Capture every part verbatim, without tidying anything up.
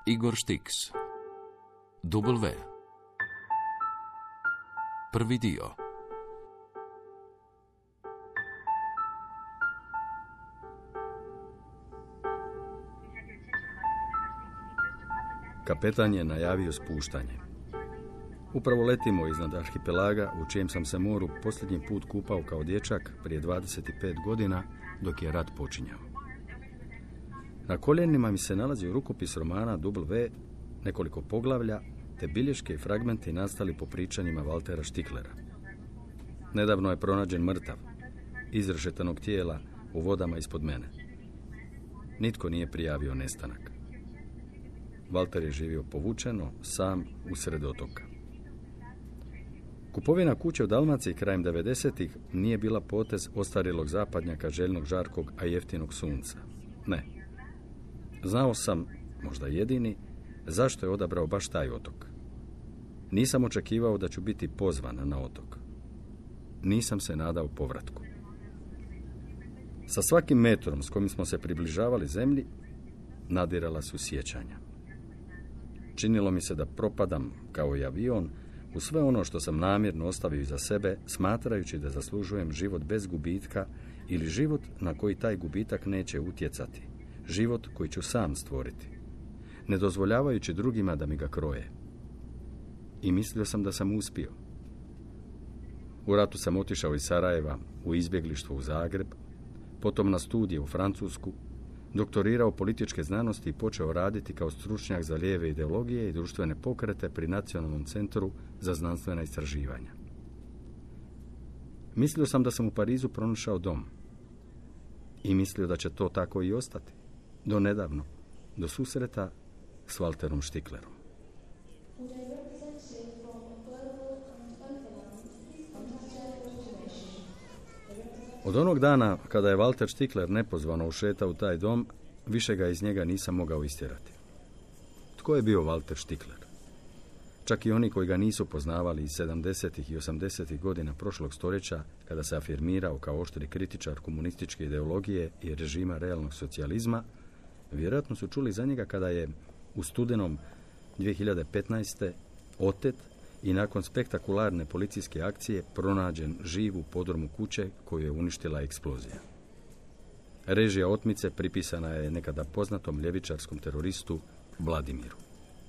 Igor Štiks. W. Prvi dio. Kapetan je najavio spuštanje. Upravo letimo iznad arhipelaga u čijem sam se moru posljednji put kupao kao dječak prije dvadeset pet godina dok je rat počinjao. Na koljenima mi se nalazi rukopis romana W, nekoliko poglavlja, te bilješke i fragmenti nastali po pričanjima Valtera Štiklera. Nedavno je pronađen mrtav, izrešetanog tijela u vodama ispod mene. Nitko nije prijavio nestanak. Valter je živio povučeno, sam usred otoka. Kupovina kuće u Dalmaciji krajem devedesetih nije bila potez ostarjelog zapadnjaka željnog žarkog, a jeftinog sunca. Ne. Znao sam, možda jedini, zašto je odabrao baš taj otok. Nisam očekivao da ću biti pozvan na otok. Nisam se nadao povratku. Sa svakim metrom s kojim smo se približavali zemlji, nadirala su sjećanja. Činilo mi se da propadam, kao i avion, u sve ono što sam namjerno ostavio iza sebe, smatrajući da zaslužujem život bez gubitka ili život na koji taj gubitak neće utjecati. Život koji ću sam stvoriti, ne dozvoljavajući drugima da mi ga kroje. I mislio sam da sam uspio. U ratu sam otišao iz Sarajeva u izbjeglištvo u Zagreb, potom na studije u Francusku, doktorirao političke znanosti i počeo raditi kao stručnjak za lijeve ideologije i društvene pokrete pri Nacionalnom centru za znanstvena istraživanja. Mislio sam da sam u Parizu pronašao dom. I mislio da će to tako i ostati. Do nedavno, do susreta s Valterom Štiklerom. Od onog dana kada je Valter Štikler nepozvano ušetao u taj dom, više ga iz njega nisam mogao istjerati. Tko je bio Valter Štikler? Čak i oni koji ga nisu poznavali iz sedamdesetih i osamdesetih godina prošlog stoljeća, kada se afirmirao kao oštri kritičar komunističke ideologije i režima realnog socijalizma, vjerojatno su čuli za njega kada je u studenom dvije hiljade petnaeste. otet i nakon spektakularne policijske akcije pronađen živ u podrumu kuće koju je uništila eksplozija. Režija otmice pripisana je nekada poznatom ljevičarskom teroristu Vladimiru.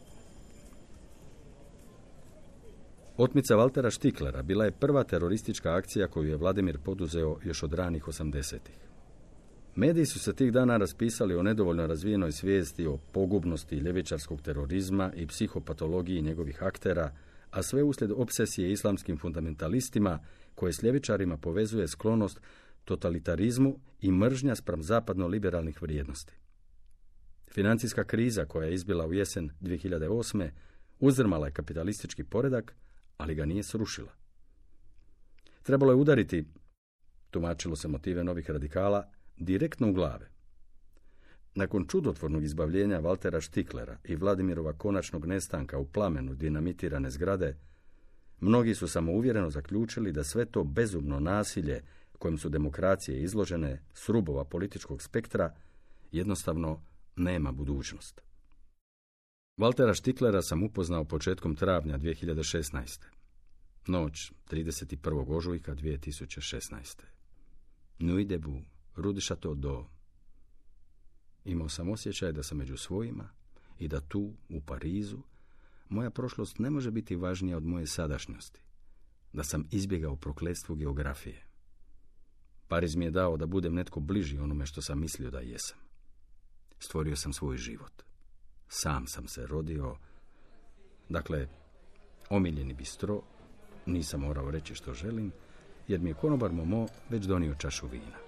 Otmica Valtera Štiklera bila je prva teroristička akcija koju je Vladimir poduzeo još od ranih osamdesetih. Mediji su se tih dana raspisali o nedovoljno razvijenoj svijesti o pogubnosti ljevičarskog terorizma i psihopatologiji njegovih aktera, a sve uslijed obsesije islamskim fundamentalistima koje s ljevičarima povezuje sklonost totalitarizmu i mržnja spram zapadno-liberalnih vrijednosti. Financijska kriza koja je izbila u jesen dvije hiljade osme. uzdrmala je kapitalistički poredak, ali ga nije srušila. Trebalo je udariti, tumačilo se motive novih radikala, direktno u glave. Nakon čudotvornog izbavljenja Valtera Štiklera i Vladimirova konačnog nestanka u plamenu dinamitirane zgrade, mnogi su samouvjereno zaključili da sve to bezumno nasilje kojim su demokracije izložene s rubova političkog spektra jednostavno nema budućnost. Valtera Štiklera sam upoznao početkom travnja dvije hiljade šesnaeste. Noć trideset prvog ožujka dvije tisuće šesnaeste. Nuit debout, Rue de Chateau d'Eau. Imao sam osjećaj da sam među svojima i da tu, u Parizu, moja prošlost ne može biti važnija od moje sadašnjosti. Da sam izbjegao prokletstvo geografije. Pariz mi je dao da budem netko bliži onome što sam mislio da jesam. Stvorio sam svoj život. Sam sam se rodio. Dakle, omiljeni bistro, nisam morao reći što želim, jer mi je konobar Momo već donio čašu vina.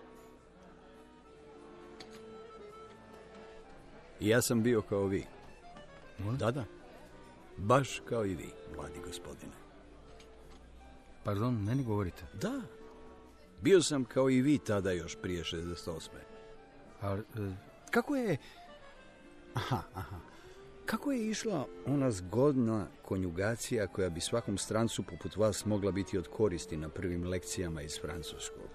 Ja sam bio kao vi. Molim? Da, da. Baš kao i vi, mladi gospodine. Pardon, meni govorite? Da. Bio sam kao i vi tada još prije šezdeset osme. A, e... Kako je... Aha, aha. Kako je išla ona zgodna konjugacija koja bi svakom strancu poput vas mogla biti od koristi na prvim lekcijama iz francuskog?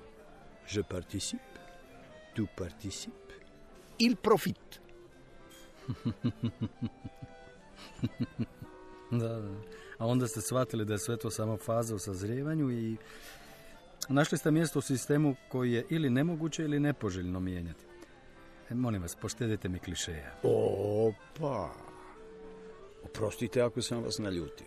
Je participe, tu participes, il profite. Da, da. A onda ste shvatili da je sve to samo faza u sazrijevanju i našli ste mjesto u sistemu koji je ili nemoguće ili nepoželjno mijenjati. E, molim vas, poštedite mi klišeja. Opa! Oprostite ako sam vas naljutio.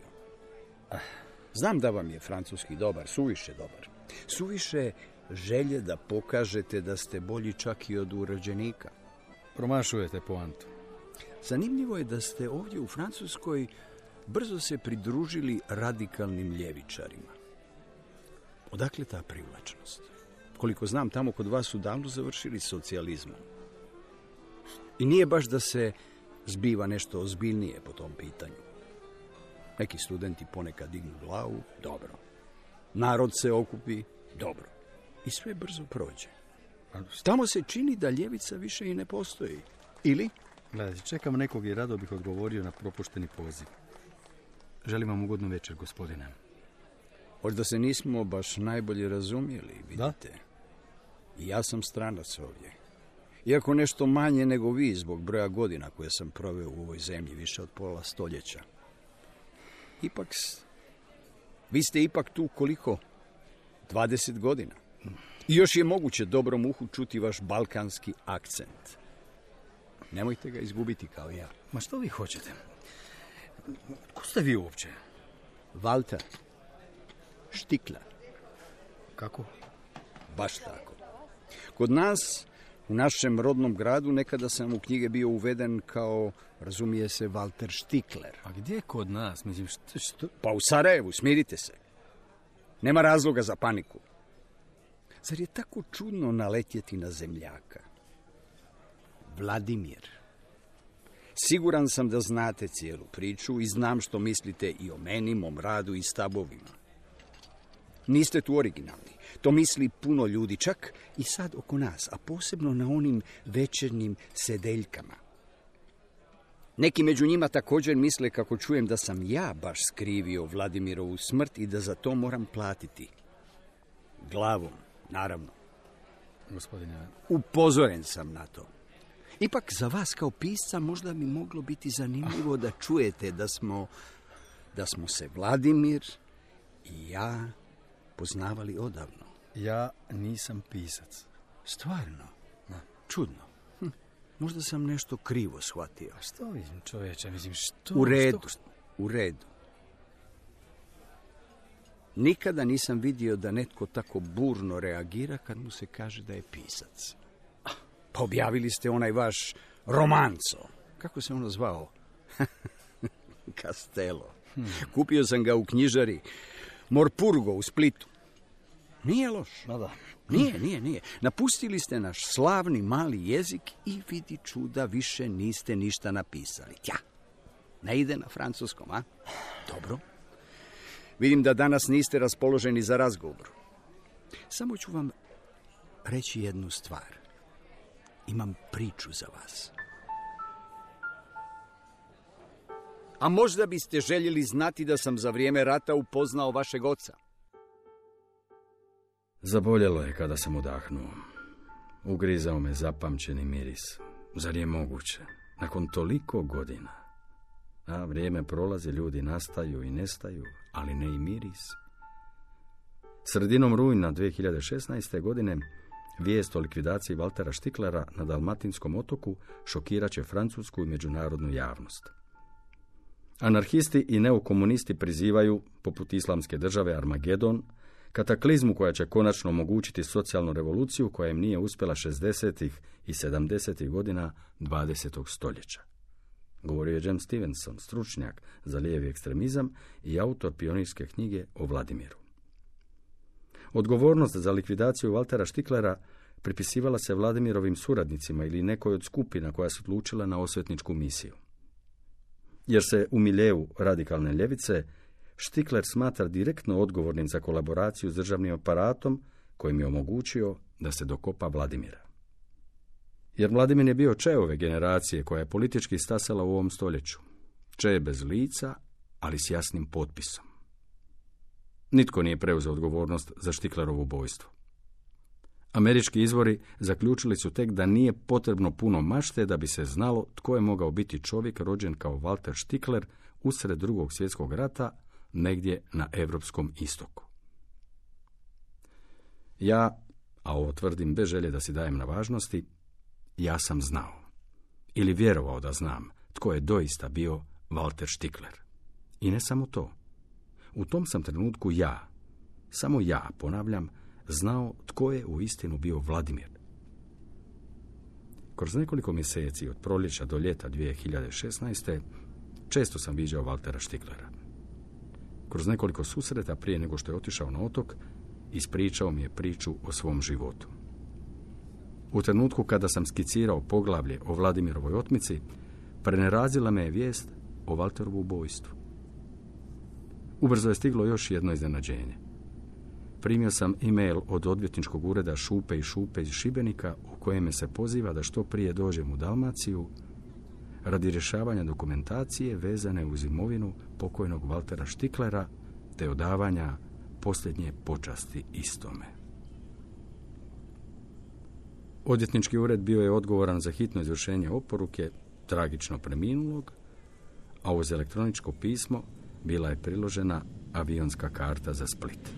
Znam da vam je francuski dobar, suviše dobar. Suviše želje da pokažete da ste bolji čak i od urođenika. Promašujete poantu. Zanimljivo je da ste ovdje u Francuskoj brzo se pridružili radikalnim ljevičarima. Odakle ta privlačnost? Koliko znam, tamo kod vas su davno završili socijalizmom. I nije baš da se zbiva nešto ozbiljnije po tom pitanju. Neki studenti ponekad dignu glavu, dobro. Narod se okupi, dobro. I sve brzo prođe. Tamo se čini da ljevica više i ne postoji. Ili? Gledajte, čekam nekog i rado bih odgovorio na propušteni poziv. Želim vam ugodnu večer, gospodine. Možda se nismo baš najbolje razumjeli, vidite. Da? I ja sam stranac ovdje. Iako nešto manje nego vi zbog broja godina koje sam proveo u ovoj zemlji, više od pola stoljeća. Ipak, vi ste ipak tu koliko? dvadeset godina. I još je moguće dobrom uhu čuti vaš balkanski akcent. Nemojte ga izgubiti kao ja. Ma što vi hoćete? Ko ste vi uopće? Walter Stikler. Kako? Baš tako. Kod nas, u našem rodnom gradu, nekada sam u knjige bio uveden kao, razumije se, Walter Stikler. A gdje kod nas? Mislim, što, što... Pa u Sarajevu, smirite se. Nema razloga za paniku. Zar je tako čudno naletjeti na zemljaka? Vladimir. Siguran sam da znate cijelu priču i znam što mislite i o meni, mom radu i stavovima. Niste tu originalni. To misli puno ljudi, čak i sad oko nas, a posebno na onim večernjim sedeljkama. Neki među njima također misle kako čujem da sam ja baš skrivio Vladimirovu smrt i da za to moram platiti. Glavom, naravno. Gospodine... Upozoren sam na to. Ipak za vas kao pisca možda bi moglo biti zanimljivo da čujete da smo, da smo se Vladimir i ja poznavali odavno. Ja nisam pisac. Stvarno? Da. Čudno. Hm. Možda sam nešto krivo shvatio. A što vi, čovječe, mislim, što... U redu, što... u redu. Nikada nisam vidio da netko tako burno reagira kad mu se kaže da je pisac. Pa objavili ste onaj vaš romanco. Kako se ono zvao? Castello. Hmm. Kupio sam ga u knjižari Morpurgo u Splitu. Nije loš. No da. Nije, nije, nije. Napustili ste naš slavni mali jezik i vidi čuda više niste ništa napisali. Tja, ne ide na francuskom, a? Dobro. Vidim da danas niste raspoloženi za razgovor. Samo ću vam reći jednu stvar. Imam priču za vas. A možda biste željeli znati da sam za vrijeme rata upoznao vašeg oca. Zaboljelo je kada sam udahnuo. Ugrizao me zapamćeni miris. Zar je moguće? Nakon toliko godina. A vrijeme prolazi, ljudi nastaju i nestaju, ali ne i miris. Sredinom rujna dvije hiljade šesnaeste. godine vijest o likvidaciji Waltera Stiklera na Dalmatinskom otoku šokirat će francusku i međunarodnu javnost. Anarhisti i neokomunisti prizivaju, poput islamske države, Armagedon, kataklizmu koja će konačno omogućiti socijalnu revoluciju koja im nije uspjela šezdesetih i sedamdesetih godina dvadesetog stoljeća. Govorio je James Stevenson, stručnjak za lijevi ekstremizam i autor pionirske knjige o Vladimiru. Odgovornost za likvidaciju Waltera Stiklera pripisivala se Vladimirovim suradnicima ili nekoj od skupina koja su odlučila na osvetničku misiju. Jer se u miljeu radikalne ljevice Stikler smatra direktno odgovornim za kolaboraciju s državnim aparatom kojim je omogućio da se dokopa Vladimira. Jer Vladimir je bio Če ove generacije koja je politički stasala u ovom stoljeću. Če bez lica, ali s jasnim potpisom. Nitko nije preuzeo odgovornost za Stiklerovo ubojstvo. Američki izvori zaključili su tek da nije potrebno puno mašte da bi se znalo tko je mogao biti čovjek rođen kao Walter Stickler usred drugog svjetskog rata negdje na europskom istoku. Ja, a ovo tvrdim bez želje da si dajem na važnosti, ja sam znao, ili vjerovao da znam, tko je doista bio Walter Stickler. I ne samo to. U tom sam trenutku ja, samo ja, ponavljam, znao tko je u istinu bio Vladimir. Kroz nekoliko mjeseci od proljeća do ljeta dvije hiljade šesnaeste. često sam viđao Waltera Sticklera. Kroz nekoliko susreta prije nego što je otišao na otok, ispričao mi je priču o svom životu. U trenutku kada sam skicirao poglavlje o Vladimirovoj otmici, prenerazila me je vijest o Walterovu ubojstvu. Ubrzo je stiglo još jedno iznenađenje. Primio sam e-mail od odvjetničkog ureda Šupe i Šupe iz Šibenika u kojem se poziva da što prije dođem u Dalmaciju radi rješavanja dokumentacije vezane uz imovinu pokojnog Waltera Sticklera te odavanja posljednje počasti istome. Odvjetnički ured bio je odgovoran za hitno izvršenje oporuke tragično preminulog, a uz elektroničko pismo bila je priložena avionska karta za Split.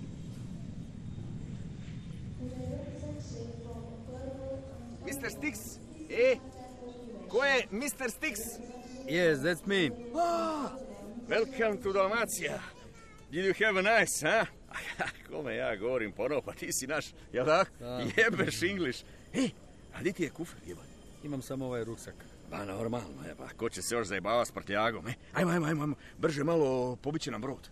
mister Stix, e? Ko je mister Stix? Yes, that's me. Oh, welcome to Dalmacija. Did you have a nice, ha? Huh? Kome ja govorim ponovo, pa ti si naš, jel da? Jebeš English. E, a di ti je kufer, jebaj? Imam samo ovaj ruksak. Ba, normalno, je, pa ko će se još zajebava s prtljagom, e? Ajmo, ajmo, ajmo, ajmo, brže malo pobiće nam brod.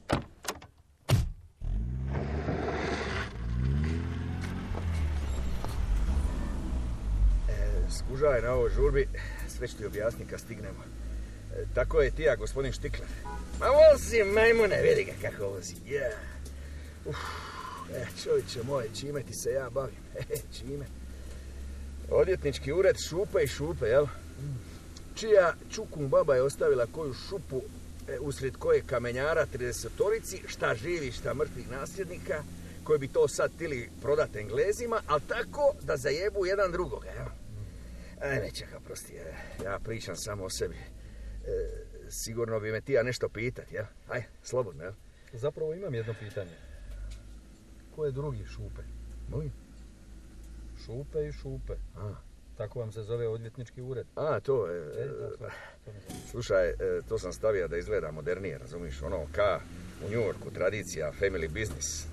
E, skužaj na ovoj žurbi, sve ću ti objasniti kad stignemo. E, tako je ti, a gospodin Stickler. Ma vozi majmune, vidi ga kako vozi, yeah. Uf, e, čovječe moj, čime ti se ja bavim, e, čime? Odvjetnički ured Šupe i Šupe, jel? Čija čukum baba je ostavila koju šupu e, usred koje kamenjara tridesetorici, šta živi, šta mrtvih nasljednika, koji bi to sad tili prodati Englezima, ali tako da zajebu jedan drugoga, jel? Ajme, čekaj, prosti, ja pričam samo o sebi. E, sigurno bi me ti ja nešto pitat, jel? Aj, slobodno, jel? Zapravo imam jedno pitanje. Ko je drugi Šupe? Moj? Šupe i Šupe. A. Tako vam se zove odvjetnički ured. A, to je... E, to, to, to slušaj, e, to sam stavio da izgleda modernije, razumiš? Ono, ka u New Yorku, tradicija, family business.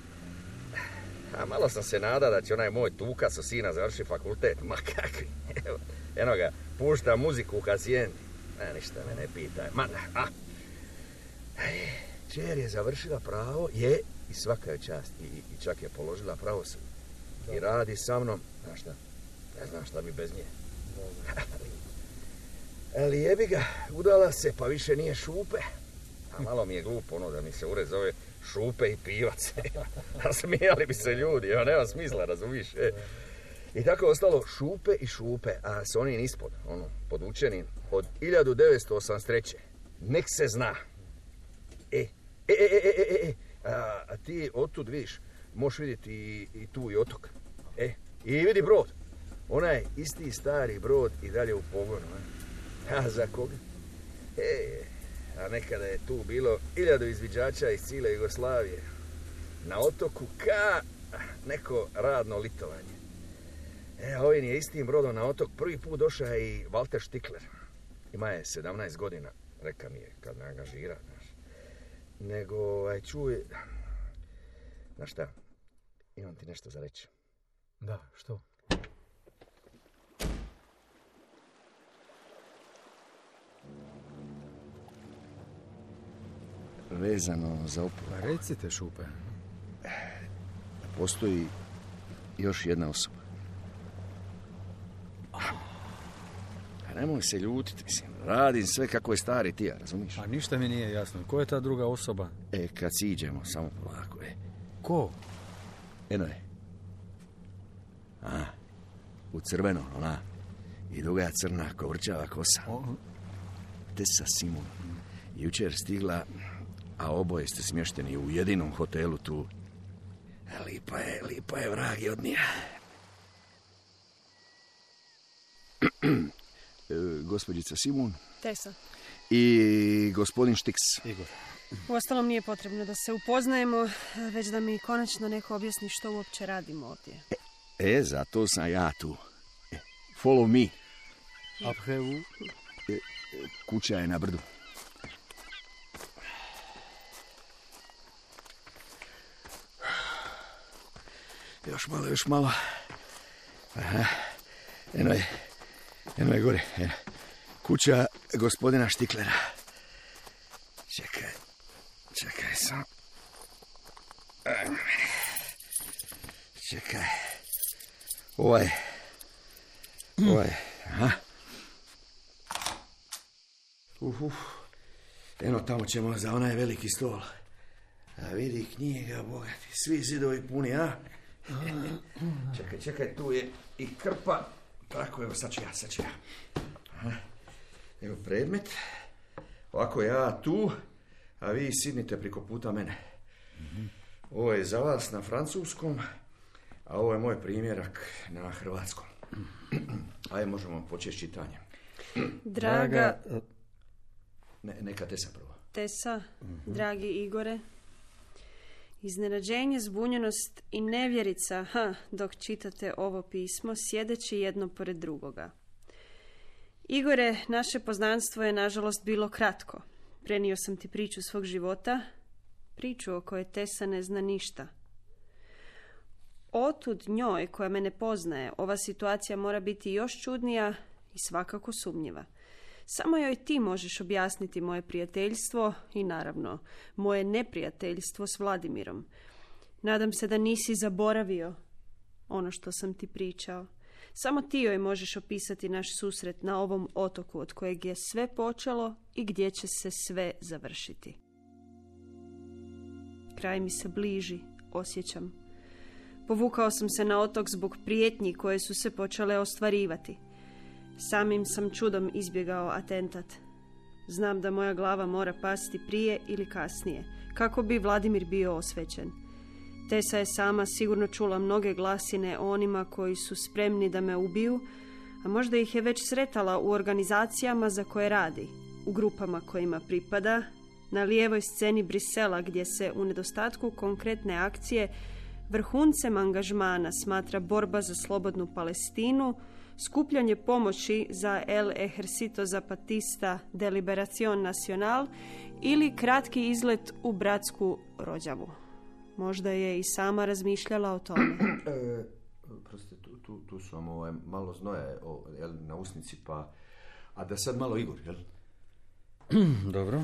A malo sam se nada da će onaj moj tuka sa sina završi fakultet. Ma kakvi? Evo, eno ga, pušta muziku u hacijendi. Ne, ništa me ne pitaj. Ma, a. Čer je završila pravo, je, i svaka je čast. I, i čak je položila pravosudje. I radi sa mnom, znaš šta? Ne znam šta bi bez nje. Ali jebi ga, udala se, pa više nije Šupe. A malo mi je glupo ono da mi se ured zove Šupe i pivac. A smijali bi se ljudi, evo, nema smisla, razumiš? E. I tako je ostalo Šupe i Šupe, a s onim ispod, ono, podučenim, od hiljadu devetsto osamdeset treće. Nek se zna. E, e, e, e, e, e, e. A, a ti otud vidiš, možeš vidjeti i, i tu i otok. E, i vidi brod. Onaj isti stari brod i dalje u pogonu. A, a za koga? E, a nekada je tu bilo hiljadu izviđača iz cijele Jugoslavije. Na otoku ka neko radno litovanje. E, a ovim je istim brodom na otok prvi put došao i Walter Stickler. Ima je sedamnaest godina, reka mi je, kad me angažira, znaš. Nego, aj čuj, znaš šta, imam ti nešto za reći. Da, što? Vezano za oporu. Recite, Šupe. Postoji još jedna osoba. A nemoj se ljutiti, mislim. Radim sve kako je stari ti, ja, razumiješ? A ništa mi nije jasno. Ko je ta druga osoba? E, kad siđemo, samo polako, e. Ko? Eno je. A, u crveno, ona. I duga crna kovrčava kosa. O... Tesa Simon. Jučer stigla, a oboje ste smješteni u jedinom hotelu tu. Lipa je, lipa je vrag i odnija. E, gospođica Simon. Tesa. I gospodin Štiks. Igor. Uostalom nije potrebno da se upoznajemo, već da mi konačno neko objasni što uopće radimo ovdje. E, zato sam ja tu. E, follow me. Après vous? E, kuća je na brdu. Još malo, još malo. Aha. Eno je, eno je gore. Eno. Kuća gospodina Štiklera. Čekaj, čekaj sam. Čekaj. Ovaj. Ovaj. Aha. Uf, uf. Eno tamo ćemo za onaj veliki stol. A vidi knjiga, bogati. Svi zidovi puni, a? Čekaj, čekaj, tu je i krpa. Tako, evo, sad ću ja, sad ću ja. Aha. Evo predmet. Ovako ja tu, a vi sidnite priko puta mene. Mm-hmm. Ovo je za vas na francuskom, a ovo je moj primjerak na hrvatskom. Ajde, možemo početi s čitanjem. Draga... Ne, neka Tesa prvo. Tesa, mm-hmm. Dragi Igore, iznenađenje, zbunjenost i nevjerica, ha, dok čitate ovo pismo, sjedeći jedno pored drugoga. Igore, naše poznanstvo je nažalost bilo kratko. Prenio sam ti priču svog života, priču o kojoj Tesa ne zna ništa. Otud njoj, koja me ne poznaje, ova situacija mora biti još čudnija i svakako sumnjiva. Samo joj ti možeš objasniti moje prijateljstvo i naravno moje neprijateljstvo s Vladimirom. Nadam se da nisi zaboravio ono što sam ti pričao. Samo ti joj možeš opisati naš susret na ovom otoku od kojeg je sve počelo i gdje će se sve završiti. Kraj mi se bliži, osjećam. Povukao sam se na otok zbog prijetnji koje su se počele ostvarivati. Samim sam čudom izbjegao atentat. Znam da moja glava mora pasti prije ili kasnije, kako bi Vladimir bio osvećen. Tesa je sama sigurno čula mnoge glasine o onima koji su spremni da me ubiju, a možda ih je već sretala u organizacijama za koje radi, u grupama kojima pripada, na lijevoj sceni Brisela gdje se u nedostatku konkretne akcije vrhuncem angažmana smatra borba za slobodnu Palestinu, skupljanje pomoći za El Ejército Zapatista de Liberación Nacional ili kratki izlet u bratsku Rođavu. Možda je i sama razmišljala o tome. E, proste, tu, tu, tu su vam ovaj, malo znoja o, jel, na usnici, pa... A da sad malo Igor, jel? Dobro.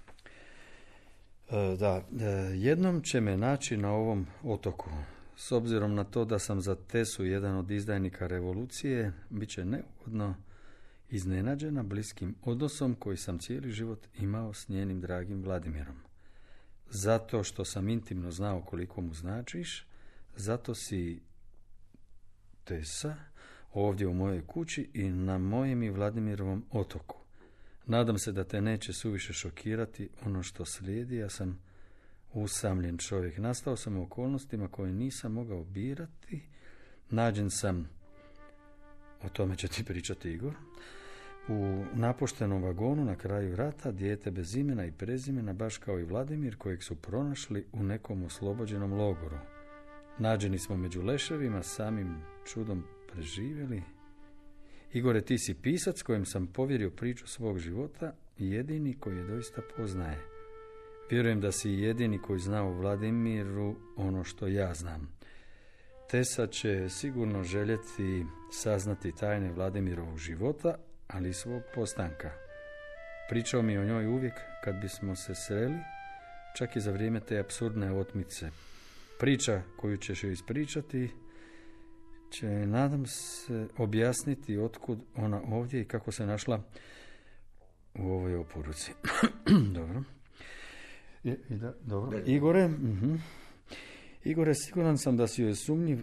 E, da, e, jednom će me naći na ovom otoku. S obzirom na to da sam za Tesu jedan od izdajnika revolucije, bit će neugodno iznenađena bliskim odnosom koji sam cijeli život imao s njenim dragim Vladimirom. Zato što sam intimno znao koliko mu značiš, zato si Tesa ovdje u mojoj kući i na mojem i Vladimirovom otoku. Nadam se da te neće suviše šokirati ono što slijedi. Ja sam usamljen čovjek. Nastao sam u okolnostima koje nisam mogao birati. Nađen sam, o tome će ti pričati Igor, u napuštenom vagonu na kraju rata, dijete bez imena i prezimena, baš kao i Vladimir, kojeg su pronašli u nekom oslobođenom logoru. Nađeni smo među leševima, samim čudom preživjeli. Igore, ti si pisac kojem sam povjerio priču svog života, jedini koji je doista poznaje. Vjerujem da si jedini koji zna o Vladimiru ono što ja znam. Tesa će sigurno željeti saznati tajne Vladimirovog života, ali i svog postanka. Pričao mi o njoj uvijek kad bismo se sreli, čak i za vrijeme te apsurdne otmice. Priča koju ćeš joj ispričati će, nadam se, objasniti otkud ona ovdje i kako se našla u ovoj oporuci. Dobro. I, i da, dobro. Igore, uh-huh. Igore, siguran sam da si joj sumnjiv.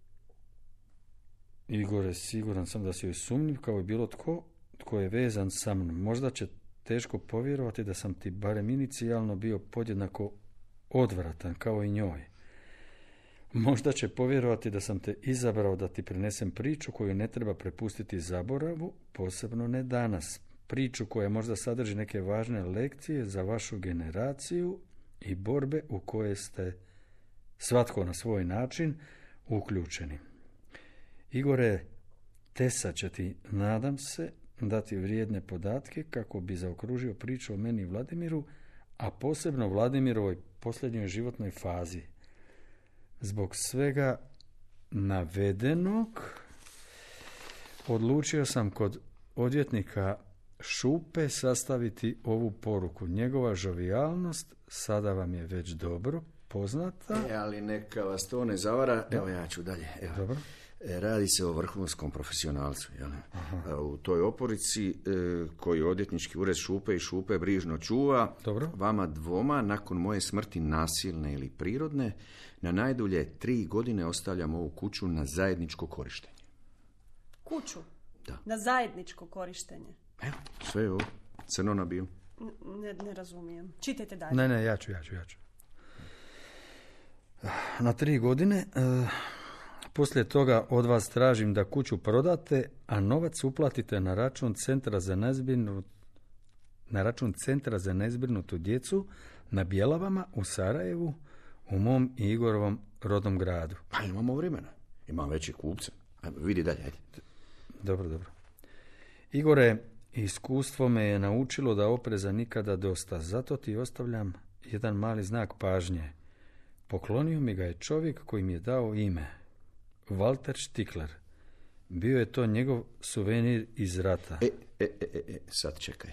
Igore, siguran sam da si joj sumnjiv kao i bilo tko tko je vezan sa mnom. Možda će teško povjerovati da sam ti barem inicijalno bio podjednako odvratan kao i njoj. Možda će povjerovati da sam te izabrao da ti prinesem priču koju ne treba prepustiti zaboravu, posebno ne danas. Priču koja možda sadrži neke važne lekcije za vašu generaciju i borbe u koje ste svatko na svoj način uključeni. Igore, Tesa će ti, nadam se, dati vrijedne podatke kako bi zaokružio priču o meni i Vladimiru, a posebno Vladimirovoj posljednjoj životnoj fazi. Zbog svega navedenog odlučio sam kod odvjetnika Šupe sastaviti ovu poruku. Njegova žovijalnost sada vam je već dobro poznata. E, ali neka vas to ne zavara. Evo ja ću dalje. Evo. Dobro. Radi se o vrhunskom profesionalcu. Jel? U toj oporici e, koji odvjetnički ured Šupe i Šupe brižno čuva, Dobro. Vama dvoma nakon moje smrti nasilne ili prirodne na najdulje tri godine ostavljam ovu kuću na zajedničko korištenje. Kuću? Da. Na zajedničko korištenje? Evo, sve je ovo crno na bijelo. Ne, ne razumijem. Čitajte dalje. Ne, ne, ja ću, ja ću, ja ću. Na tri godine, e, poslije toga od vas tražim da kuću prodate, a novac uplatite na račun Centra za nezbrinut, na račun Centra za nezbrinutu djecu na Bjelavama u Sarajevu, u mom i Igorovom rodnom gradu. Pa imamo vremena. Imam veći kupce. Ajmo, vidi dalje, ajde. Dobro, dobro. Igore, iskustvo me je naučilo da opreza nikada dosta. Zato ti ostavljam jedan mali znak pažnje. Poklonio mi ga je čovjek koji mi je dao ime. Walter Stikler. Bio je to njegov suvenir iz rata. E, e, e, e, sad čekaj.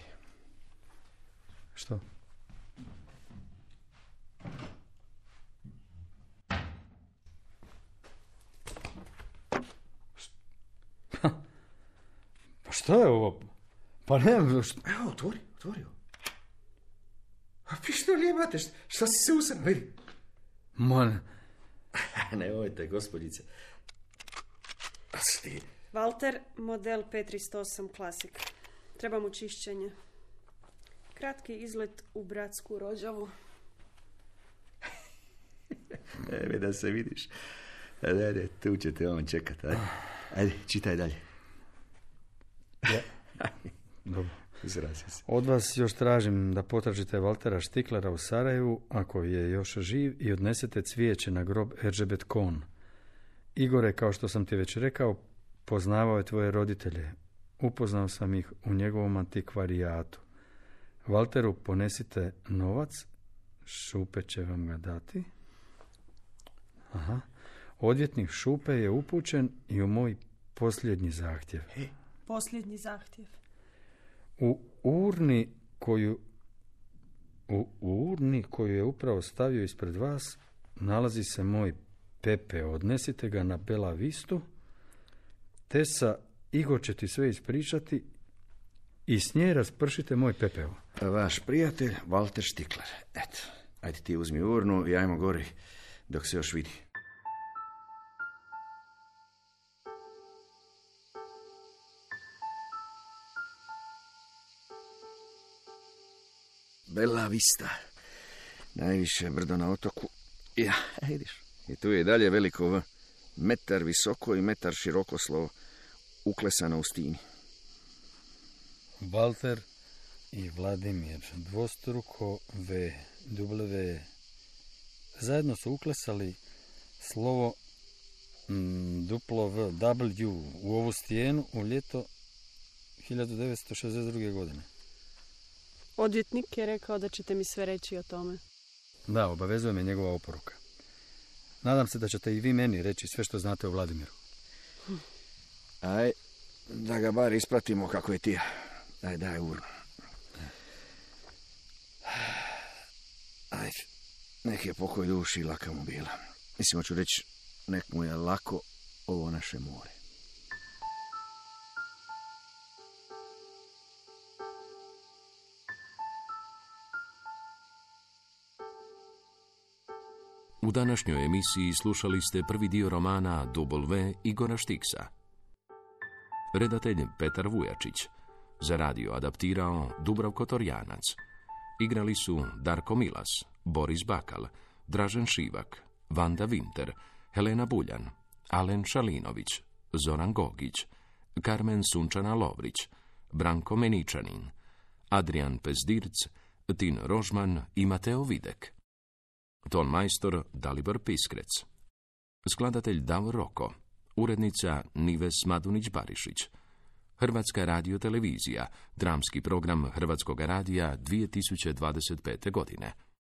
Što? Pa što je ovo? Pa ne... Što... Evo, otvori, otvori. A vi što lijebate? Šta si se usrao, vidi? Man. Nemojte, gospođice. Sti. Walter, model pet tristo osam Classic. Treba mu čišćenje. Kratki izlet u bratsku rođavu. Evo da se vidiš. Ajde, ajde, tu će te on čekat. Ajde, ajde čitaj dalje. Ja. Dobro. Izrazi se. Od vas još tražim da potražite Valtera Štiklera u Sarajevu, ako je još živ, i odnesete cvijeće na grob Eržebet Kohn. Igore, kao što sam ti već rekao, poznavao je tvoje roditelje. Upoznao sam ih u njegovom antikvarijatu. Valteru, ponesite novac, Šupe će vam ga dati. Aha. Odvjetnik Šupe je upućen i u moj posljednji zahtjev. Posljednji zahtjev. U urni koju u urni koju je upravo stavio ispred vas nalazi se moj pepeo. Odnesite ga na Bela Vistu. Tesa, Igor će ti sve ispričati i s nje raspršite moj pepeo. Vaš prijatelj, Walter Stikler. Eto, ajde ti uzmi urnu i ajmo gori dok se još vidi. Bela Vista. Najviše brdo na otoku. Ja, vidiš. I tu je dalje veliko V. Metar visoko i metar široko slovo. Uklesano u stini. Walter i Vladimir, dvostruko V, W. Zajedno su uklesali slovo m, duplo V, W u ovu stijenu u ljeto hiljadu devetsto šezdeset druge. godine. Odvjetnik je rekao da ćete mi sve reći o tome. Da, obavezuje me njegova oporuka. Nadam se da ćete i vi meni reći sve što znate o Vladimiru. Aj, da ga bar ispratimo kako je ti. Daj, daj, urnu. Ajde, nek je pokoj duši i laka mu bila. Mislim, hoću reći, nek mu je lako ovo naše more. U današnjoj emisiji slušali ste prvi dio romana W Igora Štiksa. Redatelj Petar Vujačić. Za radio adaptirao Dubravko Torjanac. Igrali su Darko Milas, Boris Bakal, Dražen Šivak, Vanda Vinter, Helena Buljan, Alen Šalinović, Zoran Gogić, Karmen Sunčana Lovrić, Branko Meničanin, Adrian Pezdirc, Tin Rožman i Mateo Videk. Ton majstor Dalibor Piskrec. Skladatelj Davor Roko. Urednica Nives Madunić-Barišić. Hrvatska radiotelevizija, dramski program Hrvatskog radija dvije tisuće dvadeset pete godine.